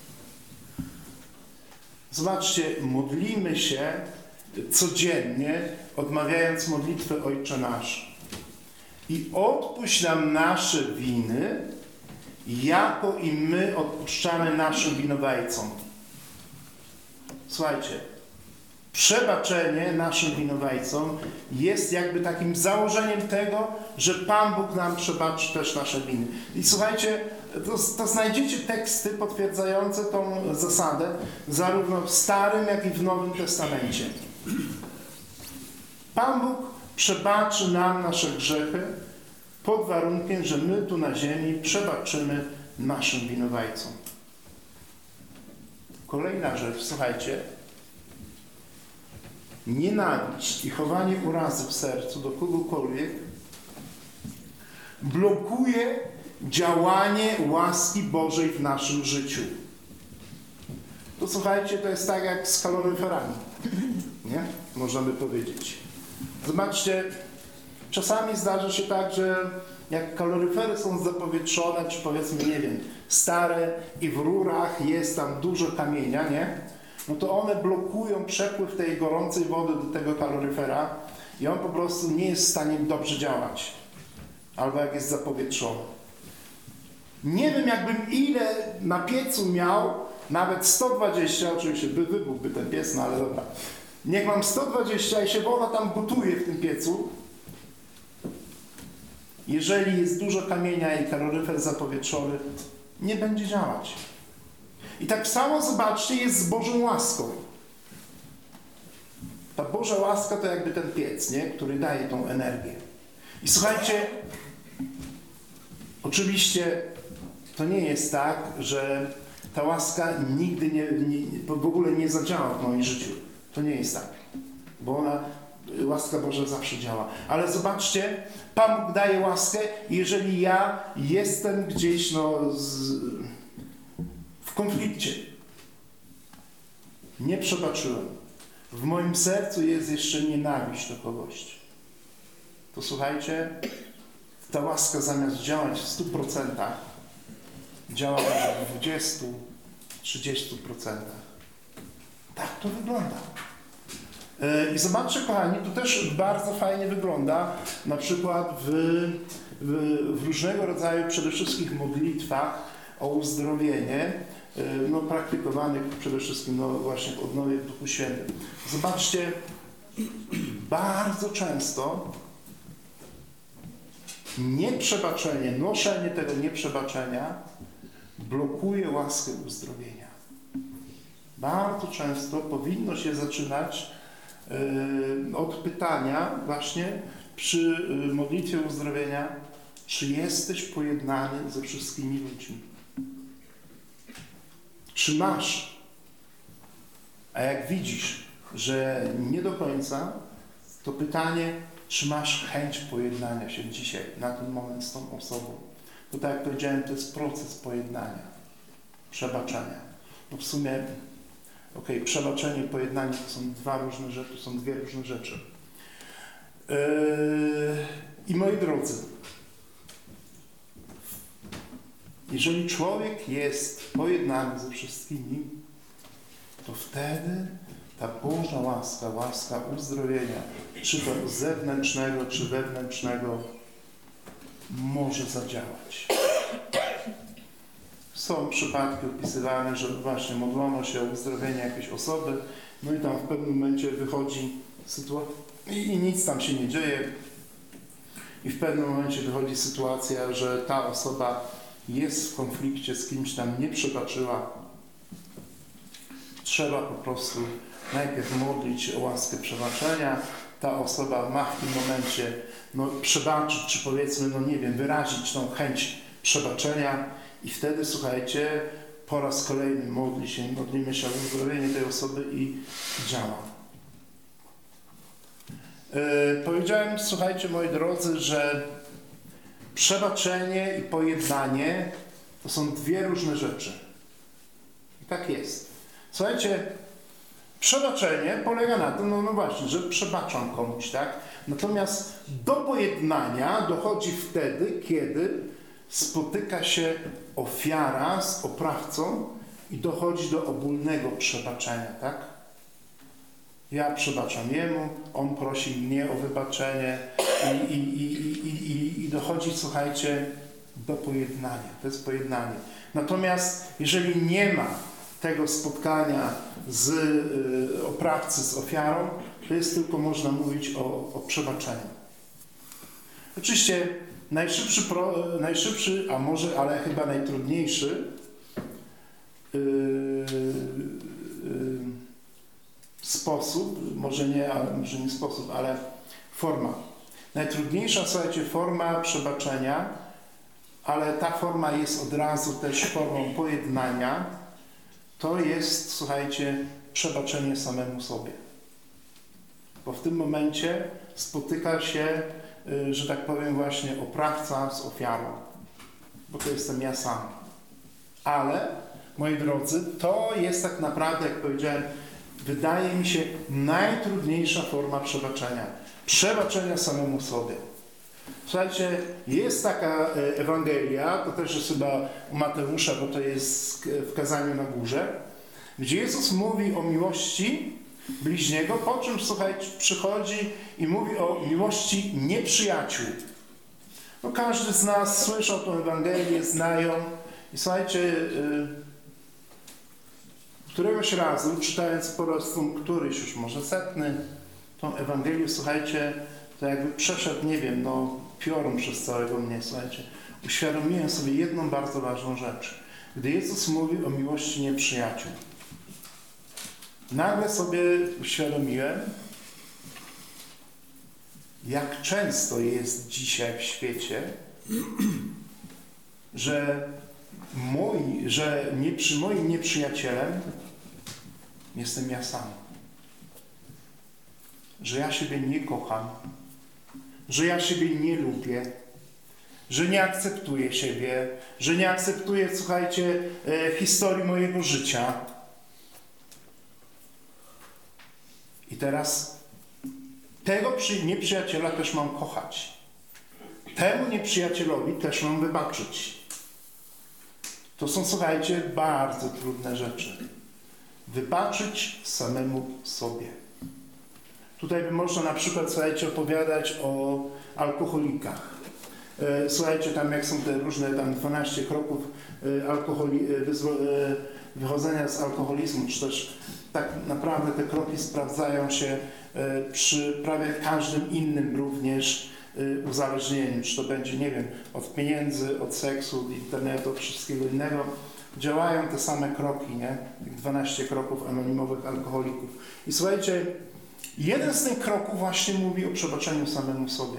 Speaker 2: zobaczcie, modlimy się codziennie, odmawiając modlitwę Ojcze Nasz. I odpuść nam nasze winy, jako i my odpuszczamy naszym winowajcom. Słuchajcie, Przebaczenie naszym winowajcom jest jakby takim założeniem tego, że Pan Bóg nam przebaczy też nasze winy. I słuchajcie, to znajdziecie teksty potwierdzające tą zasadę zarówno w Starym, jak i w Nowym Testamencie. Pan Bóg przebaczy nam nasze grzechy pod warunkiem, że my tu na ziemi przebaczymy naszym winowajcom. Kolejna rzecz, słuchajcie. Nienawiść i chowanie urazy w sercu do kogokolwiek blokuje działanie łaski Bożej w naszym życiu. To słuchajcie, to jest tak jak z kaloryferami, nie? Możemy powiedzieć. Zobaczcie, czasami zdarza się tak, że jak kaloryfery są zapowietrzone, czy powiedzmy, nie wiem, stare i w rurach jest tam dużo kamienia, nie? No to one blokują przepływ tej gorącej wody do tego kaloryfera i on po prostu nie jest w stanie dobrze działać. Albo jak jest zapowietrzony. Nie wiem, jakbym ile na piecu miał, nawet 120, oczywiście wybuchłby ten piec, no ale dobra. Niech mam 120 i się woda tam gotuje w tym piecu. Jeżeli jest dużo kamienia i kaloryfer zapowietrzony, nie będzie działać. I tak samo, zobaczcie, jest z Bożą łaską. Ta Boża łaska to jakby ten piec, nie? Który daje tą energię. I słuchajcie, oczywiście to nie jest tak, że ta łaska nigdy w ogóle nie zadziała w moim życiu. To nie jest tak. Bo łaska Boża zawsze działa. Ale zobaczcie, Pan Bóg daje łaskę i jeżeli ja jestem gdzieś w konflikcie, nie przebaczyłem, w moim sercu jest jeszcze nienawiść do kogoś, to słuchajcie, ta łaska zamiast działać w 100%, działa w 20, 30%. Tak to wygląda. I zobaczcie, kochani, to też bardzo fajnie wygląda, na przykład w różnego rodzaju, przede wszystkim modlitwach o uzdrowienie, praktykowanych przede wszystkim właśnie w odnowie w Duchu Świętym. Zobaczcie, bardzo często nieprzebaczenie, noszenie tego nieprzebaczenia blokuje łaskę uzdrowienia. Bardzo często powinno się zaczynać od pytania właśnie przy modlitwie uzdrowienia, czy jesteś pojednany ze wszystkimi ludźmi? Czy masz? A jak widzisz, że nie do końca, to pytanie, czy masz chęć pojednania się dzisiaj, na ten moment z tą osobą? Bo tak jak powiedziałem, to jest proces pojednania, przebaczenia. No w sumie, przebaczenie i pojednanie to są dwie różne rzeczy. I moi drodzy, jeżeli człowiek jest pojednany ze wszystkimi, to wtedy ta Boża łaska, łaska uzdrowienia, czy to zewnętrznego, czy wewnętrznego, może zadziałać. Są przypadki opisywane, że właśnie modlono się o uzdrowienie jakiejś osoby, no i tam w pewnym momencie wychodzi sytuacja i nic tam się nie dzieje. I w pewnym momencie wychodzi sytuacja, że ta osoba jest w konflikcie z kimś tam, nie przebaczyła. Trzeba po prostu najpierw modlić się o łaskę przebaczenia. Ta osoba ma w tym momencie przebaczyć, czy powiedzmy, wyrazić tą chęć przebaczenia i wtedy, słuchajcie, po raz kolejny modlimy się o uzdrowienie tej osoby i działa. Powiedziałem, słuchajcie, moi drodzy, że przebaczenie i pojednanie to są dwie różne rzeczy. I tak jest. Słuchajcie, przebaczenie polega na tym, właśnie, że przebaczam komuś, tak? Natomiast do pojednania dochodzi wtedy, kiedy spotyka się ofiara z oprawcą i dochodzi do ogólnego przebaczenia, tak? Ja przebaczam jemu, on prosi mnie o wybaczenie i dochodzi, słuchajcie, do pojednania. To jest pojednanie. Natomiast jeżeli nie ma tego spotkania z oprawcy z ofiarą, to jest tylko, można mówić o przebaczeniu. Oczywiście najszybszy, a może, ale chyba najtrudniejszy sposób, może nie sposób, ale forma. Najtrudniejsza, słuchajcie, forma przebaczenia, ale ta forma jest od razu też formą pojednania, to jest, słuchajcie, przebaczenie samemu sobie. Bo w tym momencie spotyka się, że tak powiem, właśnie oprawca z ofiarą. Bo to jestem ja sam. Ale, moi drodzy, to jest tak naprawdę, jak powiedziałem, wydaje mi się najtrudniejsza forma przebaczenia. Przebaczenia samemu sobie. Słuchajcie, jest taka Ewangelia, to też jest chyba u Mateusza, bo to jest w kazaniu na górze, gdzie Jezus mówi o miłości bliźniego, po czym, słuchajcie, przychodzi i mówi o miłości nieprzyjaciół. No, każdy z nas słyszał tę Ewangelię, znają i słuchajcie, któregoś razu, czytając po prostu któryś już może setny, tą Ewangelię, słuchajcie, to jakby przeszedł, nie wiem, piorun przez całego mnie, słuchajcie. Uświadomiłem sobie jedną bardzo ważną rzecz. Gdy Jezus mówi o miłości nieprzyjaciół, nagle sobie uświadomiłem, jak często jest dzisiaj w świecie, że moim nieprzyjacielem jestem ja sam. Że ja siebie nie kocham, że ja siebie nie lubię, że nie akceptuję siebie, że nie akceptuję, słuchajcie, historii mojego życia. I teraz tego nieprzyjaciela też mam kochać. Temu nieprzyjacielowi też mam wybaczyć. To są, słuchajcie, bardzo trudne rzeczy. Wybaczyć samemu sobie. Tutaj by można na przykład, słuchajcie, opowiadać o alkoholikach. Słuchajcie, tam jak są te różne 12 kroków wychodzenia z alkoholizmu, czy też tak naprawdę te kroki sprawdzają się przy prawie każdym innym również uzależnieniu, czy to będzie, nie wiem, od pieniędzy, od seksu, od internetu, od wszystkiego innego. Działają te same kroki, nie? Tych 12 kroków anonimowych alkoholików. I słuchajcie, jeden z tych kroków właśnie mówi o przebaczeniu samemu sobie.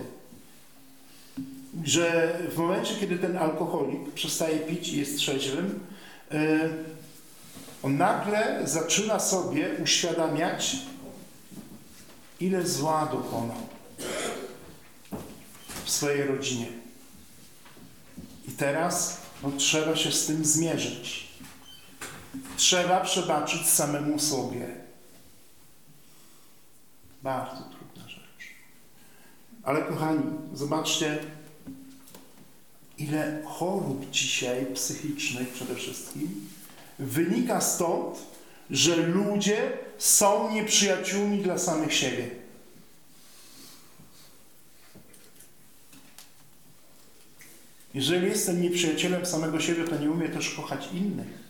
Speaker 2: Że w momencie, kiedy ten alkoholik przestaje pić i jest trzeźwym, on nagle zaczyna sobie uświadamiać, ile zła dokonał w swojej rodzinie. I teraz trzeba się z tym zmierzyć. Trzeba przebaczyć samemu sobie. Bardzo trudna rzecz. Ale kochani, zobaczcie, ile chorób dzisiaj psychicznych przede wszystkim wynika stąd, że ludzie są nieprzyjaciółmi dla samych siebie. Jeżeli jestem nieprzyjacielem samego siebie, to nie umiem też kochać innych.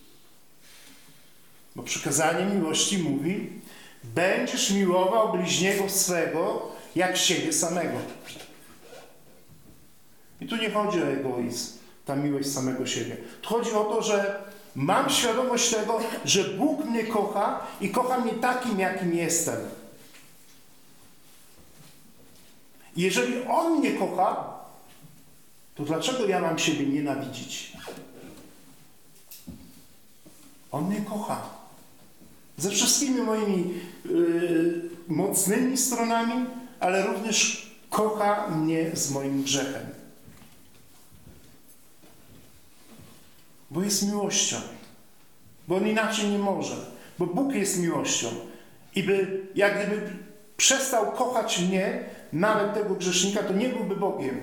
Speaker 2: Bo przykazanie miłości mówi: będziesz miłował bliźniego swego jak siebie samego. I tu nie chodzi o egoizm, ta miłość samego siebie. Tu chodzi o to, że mam świadomość tego, że Bóg mnie kocha i kocha mnie takim, jakim jestem. I jeżeli On mnie kocha, to dlaczego ja mam siebie nienawidzić? On mnie kocha. Ze wszystkimi moimi mocnymi stronami, ale również kocha mnie z moim grzechem. Bo jest miłością. Bo On inaczej nie może. Bo Bóg jest miłością. I jak gdyby przestał kochać mnie, nawet tego grzesznika, to nie byłby Bogiem.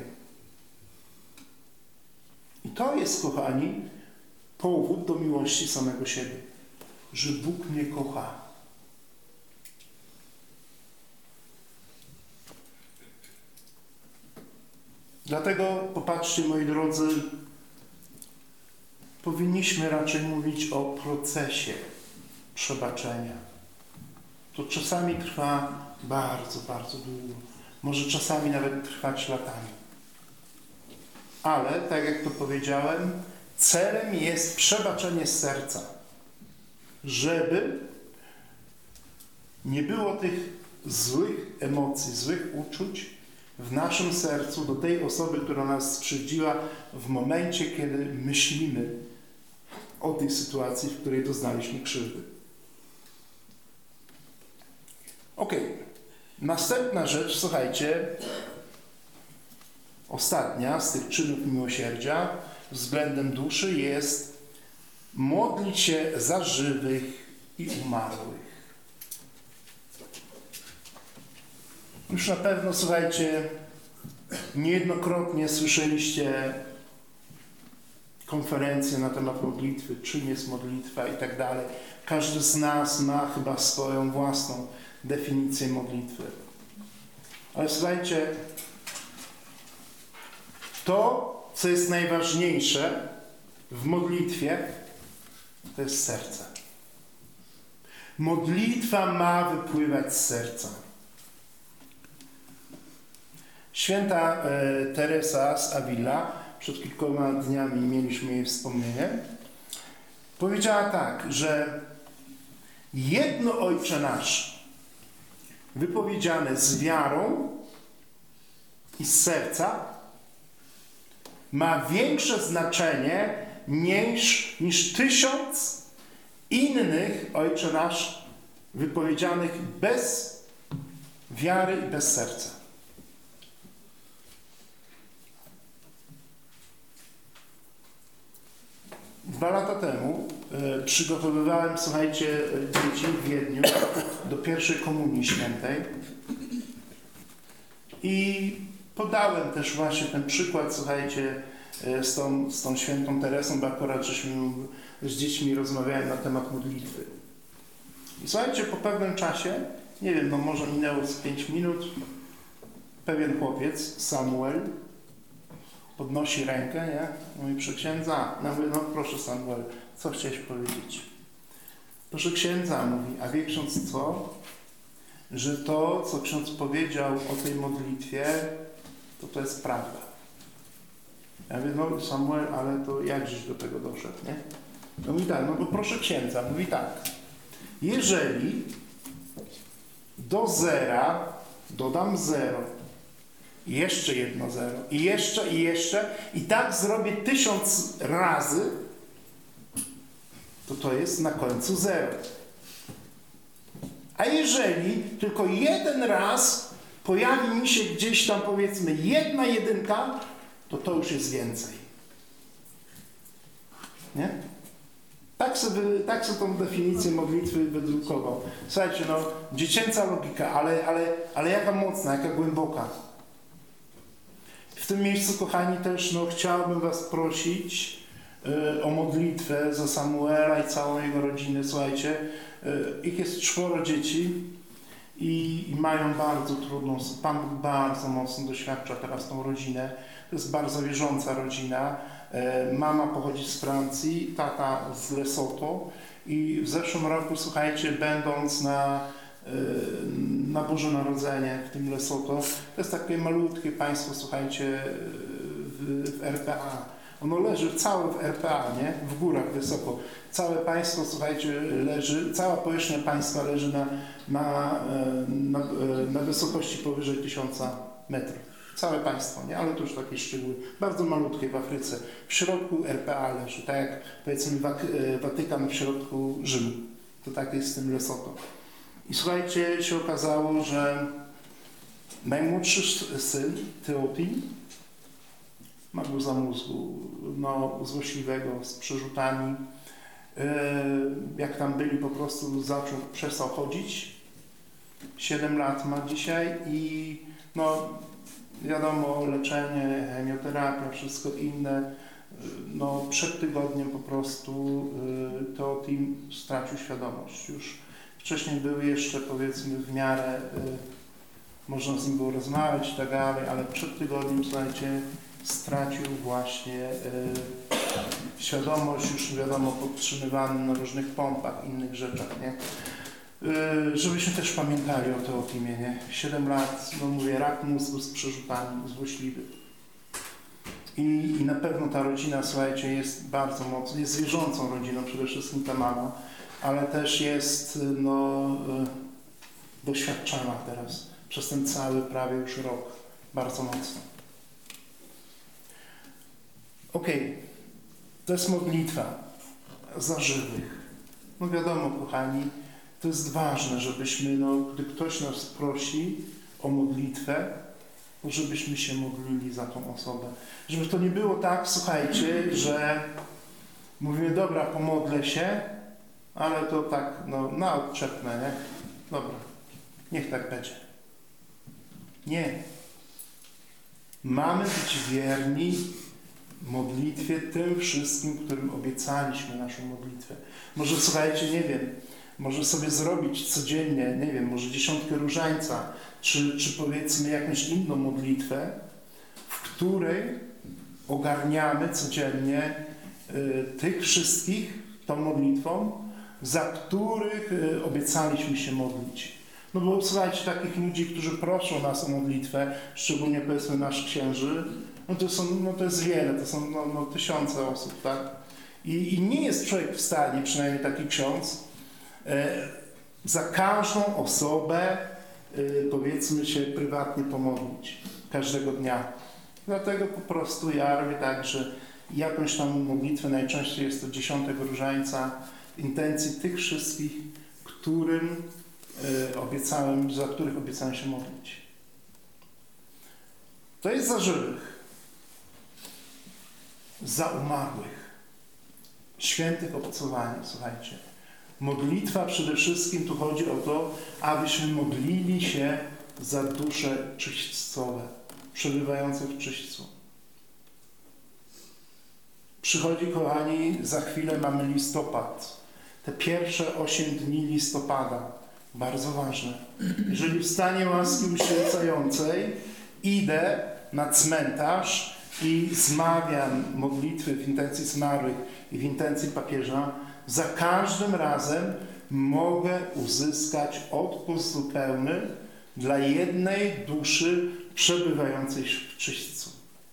Speaker 2: I to jest, kochani, powód do miłości samego siebie. Że Bóg mnie kocha. Dlatego, popatrzcie, moi drodzy, powinniśmy raczej mówić o procesie przebaczenia. To czasami trwa bardzo, bardzo długo. Może czasami nawet trwać latami. Ale, tak jak to powiedziałem, celem jest przebaczenie z serca. Żeby nie było tych złych emocji, złych uczuć w naszym sercu do tej osoby, która nas skrzywdziła w momencie, kiedy myślimy o tej sytuacji, w której doznaliśmy krzywdy. Następna rzecz, słuchajcie, ostatnia z tych czynów miłosierdzia względem duszy jest modlić się za żywych i umarłych. Już na pewno, słuchajcie, niejednokrotnie słyszeliście konferencje na temat modlitwy, czym jest modlitwa i tak dalej. Każdy z nas ma chyba swoją własną definicję modlitwy. Ale słuchajcie, to, co jest najważniejsze w modlitwie, to jest serce. Modlitwa ma wypływać z serca. Święta Teresa z Avila, przed kilkoma dniami mieliśmy jej wspomnienie, powiedziała tak, że jedno Ojcze Nasz wypowiedziane z wiarą i z serca ma większe znaczenie niż 1000 innych Ojcze Nasz wypowiedzianych bez wiary i bez serca. Dwa lata temu przygotowywałem, słuchajcie, dzieci w Wiedniu do pierwszej komunii świętej i podałem też właśnie ten przykład, słuchajcie, z tą świętą Teresą, bo akurat żeśmy z dziećmi rozmawiałem na temat modlitwy. I słuchajcie, po pewnym czasie, nie wiem, no może minęło z 5 minut, pewien chłopiec, Samuel, podnosi rękę, nie? Mówi, proszę księdza. Ja mówię, no proszę Samuel, co chciałeś powiedzieć? Proszę księdza, mówi, a wie ksiądz co? Że to, co ksiądz powiedział o tej modlitwie, to jest prawda. Ja mówię, no Samuel, ale to jak żeś do tego doszedł, nie? No mówi tak, no bo proszę księdza, mówi tak. Jeżeli do zera dodam 0, i jeszcze jedno 0, i jeszcze, i tak zrobię 1000 razy, to jest na końcu 0. A jeżeli tylko jeden raz pojawi mi się gdzieś tam, powiedzmy, jedna jedynka, to już jest więcej. Nie? Tak sobie tą definicję modlitwy wydrukował. Słuchajcie, no, dziecięca logika, ale jaka mocna, jaka głęboka. W tym miejscu, kochani, też chciałbym was prosić o modlitwę za Samuela i całą jego rodzinę. Słuchajcie, ich jest 4 dzieci i mają bardzo trudną, Pan Bóg bardzo mocno doświadcza teraz tą rodzinę. To jest bardzo wierząca rodzina. Mama pochodzi z Francji, tata z Lesotho i w zeszłym roku, słuchajcie, będąc na Boże Narodzenie w tym Lesotho, to jest takie malutkie państwo, słuchajcie, w RPA. Ono leży całe w RPA, nie? W górach wysoko. Całe państwo, słuchajcie, leży, cała powierzchnia państwa leży na wysokości powyżej 1000 metrów. Całe państwo, nie? Ale to już takie szczegóły. Bardzo malutkie w Afryce. W środku RPA leży, tak jak powiedzmy Watykan w środku Rzymu. To tak jest z tym Lesotho. I słuchajcie, się okazało, że najmłodszy syn, Teotim, ma guza mózgu, złośliwego, z przerzutami. Jak tam byli, po prostu przestał chodzić. 7 lat ma dzisiaj i wiadomo, leczenie, chemioterapia, wszystko inne. Przed tygodniem po prostu Teotim stracił świadomość. Już wcześniej był jeszcze, powiedzmy, w miarę, można z nim było rozmawiać i tak dalej, ale przed tygodniem, słuchajcie, stracił właśnie świadomość już wiadomo podtrzymywany na różnych pompach, innych rzeczach, nie? Żebyśmy też pamiętali o Teofimie, nie? 7 lat, no mówię, rak mózgu z przerzutami, złośliwy. I na pewno ta rodzina, słuchajcie, jest bardzo mocna, jest wierzącą rodziną, przede wszystkim ta mama, ale też jest, no, doświadczana teraz przez ten cały prawie już rok, bardzo mocno. Okej, to jest modlitwa za żywych. No wiadomo, kochani, to jest ważne, żebyśmy, no, gdy ktoś nas prosi o modlitwę, to żebyśmy się modlili za tą osobę. Żeby to nie było tak, słuchajcie, że mówimy, dobra, pomodlę się, ale to tak, no, na odczepne, nie? Dobra, niech tak będzie. Nie. Mamy być wierni modlitwie tym wszystkim, którym obiecaliśmy naszą modlitwę. Może, słuchajcie, nie wiem, może sobie zrobić codziennie, nie wiem, może 10 różańca, czy powiedzmy jakąś inną modlitwę, w której ogarniamy codziennie tych wszystkich tą modlitwą, za których obiecaliśmy się modlić. No bo słuchajcie, takich ludzi, którzy proszą nas o modlitwę, szczególnie powiedzmy nasz księży, no to jest wiele, to są no, tysiące osób, tak? I nie jest człowiek w stanie, przynajmniej taki ksiądz, za każdą osobę, powiedzmy, się prywatnie pomodlić każdego dnia. Dlatego po prostu ja robię tak, że jakąś tam modlitwę, najczęściej jest to 10 różańca, intencji tych wszystkich, za których obiecałem się modlić. To jest za żywych, za umarłych, świętych obcowania, słuchajcie. Modlitwa przede wszystkim, tu chodzi o to, abyśmy modlili się za dusze czyśćcowe, przebywające w czyśćcu. Przychodzi, kochani, za chwilę mamy listopad. Te pierwsze 8 dni listopada, bardzo ważne. Jeżeli w stanie łaski uświęcającej idę na cmentarz i zmawiam modlitwy w intencji zmarłych i w intencji papieża, za każdym razem mogę uzyskać odpust zupełny dla jednej duszy przebywającej w czyśćcu.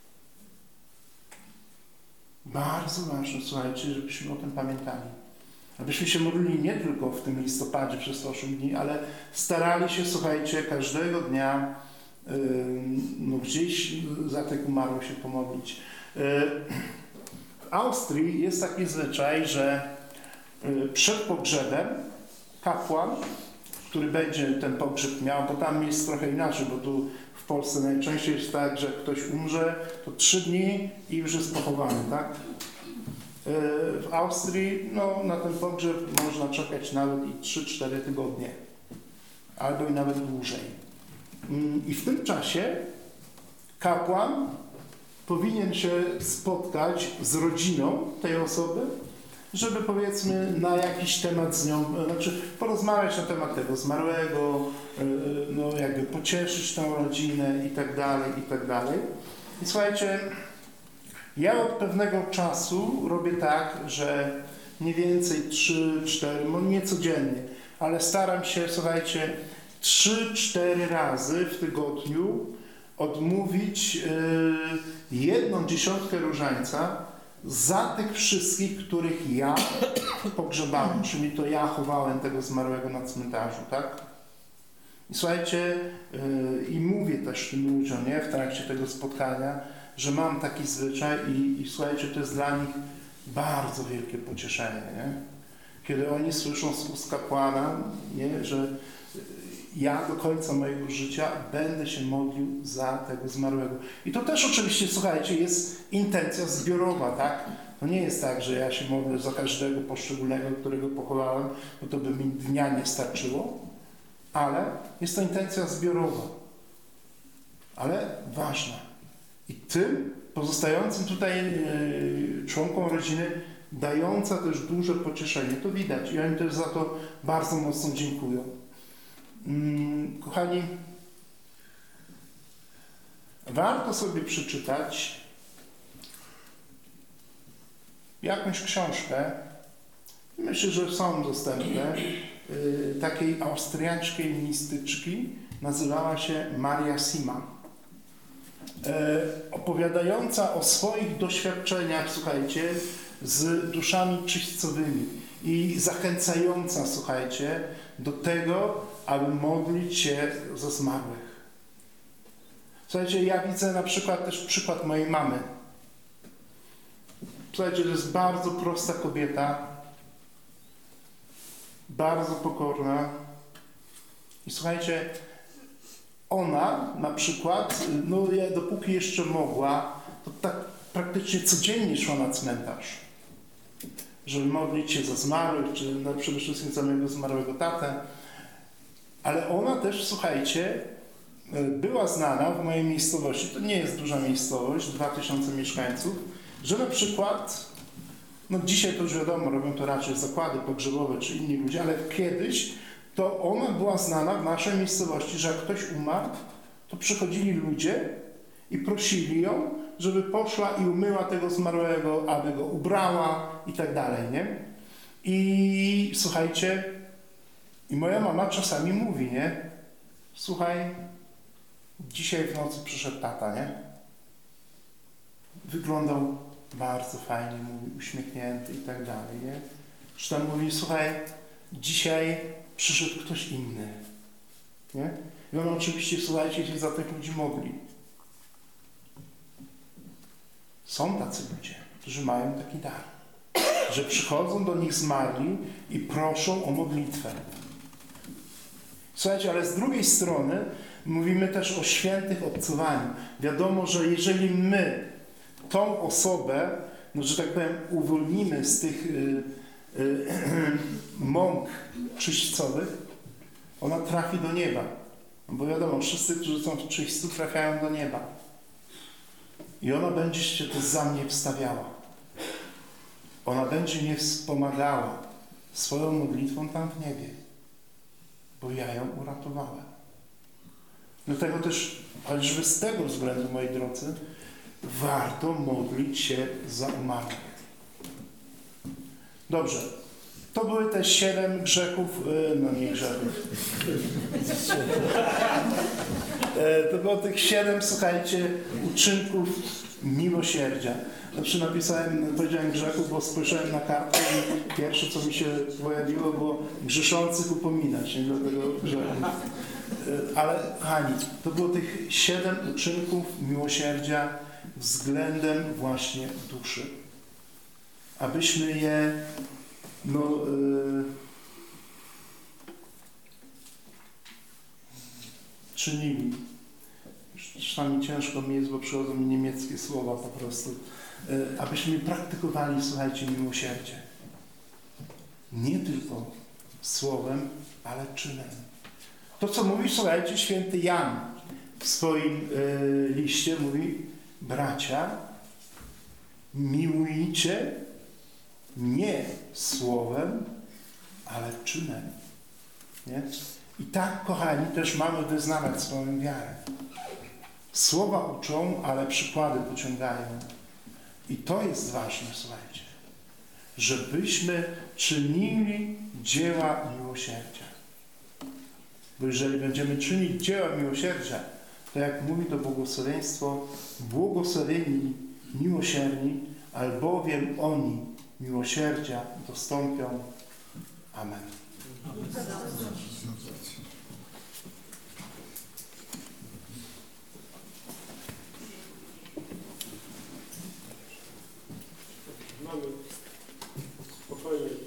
Speaker 2: Bardzo ważne, słuchajcie, żebyśmy o tym pamiętali. Abyśmy się modlili nie tylko w tym listopadzie przez 8 dni, ale starali się, słuchajcie, każdego dnia no, gdzieś za tych umarłych się pomodlić. W Austrii jest taki zwyczaj, że przed pogrzebem kapłan, który będzie ten pogrzeb miał, bo tam jest trochę inaczej, bo tu w Polsce najczęściej jest tak, że jak ktoś umrze, to 3 dni i już jest pochowany, tak? W Austrii, no, na ten pogrzeb można czekać nawet i 3-4 tygodnie, albo i nawet dłużej. I w tym czasie kapłan powinien się spotkać z rodziną tej osoby, żeby, powiedzmy, na jakiś temat z nią, znaczy porozmawiać na temat tego zmarłego, no jakby pocieszyć tą rodzinę i tak dalej, i tak dalej. I słuchajcie, ja od pewnego czasu robię tak, że mniej więcej 3-4, no nie codziennie, ale staram się, słuchajcie, 3-4 razy w tygodniu odmówić 1/10 różańca za tych wszystkich, których ja pogrzebałem, czyli to ja chowałem tego zmarłego na cmentarzu, tak? I słuchajcie, i mówię też tym ludziom, nie, w trakcie tego spotkania, że mam taki zwyczaj i słuchajcie, to jest dla nich bardzo wielkie pocieszenie, nie? Kiedy oni słyszą z ust kapłana, nie, że ja do końca mojego życia będę się modlił za tego zmarłego. I to też oczywiście, słuchajcie, jest intencja zbiorowa, tak? To nie jest tak, że ja się modlę za każdego poszczególnego, którego pochowałem, bo to by mi dnia nie starczyło, ale jest to intencja zbiorowa, ale ważna. I tym pozostającym tutaj członkom rodziny dająca też duże pocieszenie. To widać i oni też za to bardzo mocno dziękują. Kochani, warto sobie przeczytać jakąś książkę, myślę, że są dostępne, takiej austriaczskiej mistyczki, nazywała się Maria Sima. Opowiadająca o swoich doświadczeniach, słuchajcie, z duszami czyśćcowymi i zachęcająca, słuchajcie, do tego, aby modlić się za zmarłych. Słuchajcie, ja widzę na przykład też przykład mojej mamy. Słuchajcie, to jest bardzo prosta kobieta, bardzo pokorna. I słuchajcie, ona na przykład, no dopóki jeszcze mogła, to tak praktycznie codziennie szła na cmentarz, żeby modlić się za zmarłych, czy przede wszystkim za mojego zmarłego tatę. Ale ona też, słuchajcie, była znana w mojej miejscowości, to nie jest duża miejscowość, 2000 mieszkańców, że na przykład, no dzisiaj to już wiadomo, robią to raczej zakłady pogrzebowe czy inni ludzie, ale kiedyś to ona była znana w naszej miejscowości, że jak ktoś umarł, to przychodzili ludzie i prosili ją, żeby poszła i umyła tego zmarłego, aby go ubrała i tak dalej, nie? I słuchajcie, i moja mama czasami mówi, nie? Słuchaj, dzisiaj w nocy przyszedł tata, nie? Wyglądał bardzo fajnie, mówi, uśmiechnięty i tak dalej, nie? Czy tam mówi, słuchaj, dzisiaj przyszedł ktoś inny, nie? I on oczywiście, słuchajcie, się za tych ludzi modli. Są tacy ludzie, którzy mają taki dar, że przychodzą do nich zmarli i proszą o modlitwę. Słuchajcie, ale z drugiej strony mówimy też o świętych obcowaniu. Wiadomo, że jeżeli my tą osobę, no, że tak powiem, uwolnimy z tych mąk czyśćcowych, ona trafi do nieba. Bo wiadomo, wszyscy, którzy są w czyśćcu, trafiają do nieba. I ona będzie się to za mnie wstawiała. Ona będzie mnie wspomagała swoją modlitwą tam w niebie. Bo ja ją uratowałem. Dlatego też, choćby z tego względu, moi drodzy, warto modlić się za umarłych. Dobrze. To były te 7 grzechów, no nie grzechów. To było tych 7, słuchajcie, uczynków miłosierdzia. Znaczy powiedziałem grzechów, bo spojrzałem na kartę i pierwsze, co mi się pojawiło, było grzeszących upominać, nie dlatego grzechów. Ale kochani, to było tych 7 uczynków miłosierdzia względem właśnie duszy. Abyśmy je czynili. Czasami ciężko mi jest, bo przychodzą mi niemieckie słowa po prostu. Abyśmy praktykowali, słuchajcie, miłosierdzie. Nie tylko słowem, ale czynem. To, co mówi, słuchajcie, święty Jan w swoim liście, mówi: bracia, miłujcie nie słowem, ale czynem. Nie? I tak, kochani, też mamy wyznawać swoją wiarę. Słowa uczą, ale przykłady pociągają. I to jest ważne, słuchajcie, żebyśmy czynili dzieła miłosierdzia. Bo jeżeli będziemy czynić dzieła miłosierdzia, to jak mówi to błogosławieństwo, błogosławieni miłosierni, albowiem oni miłosierdzia dostąpią. Amen.
Speaker 1: Mamy spokojnie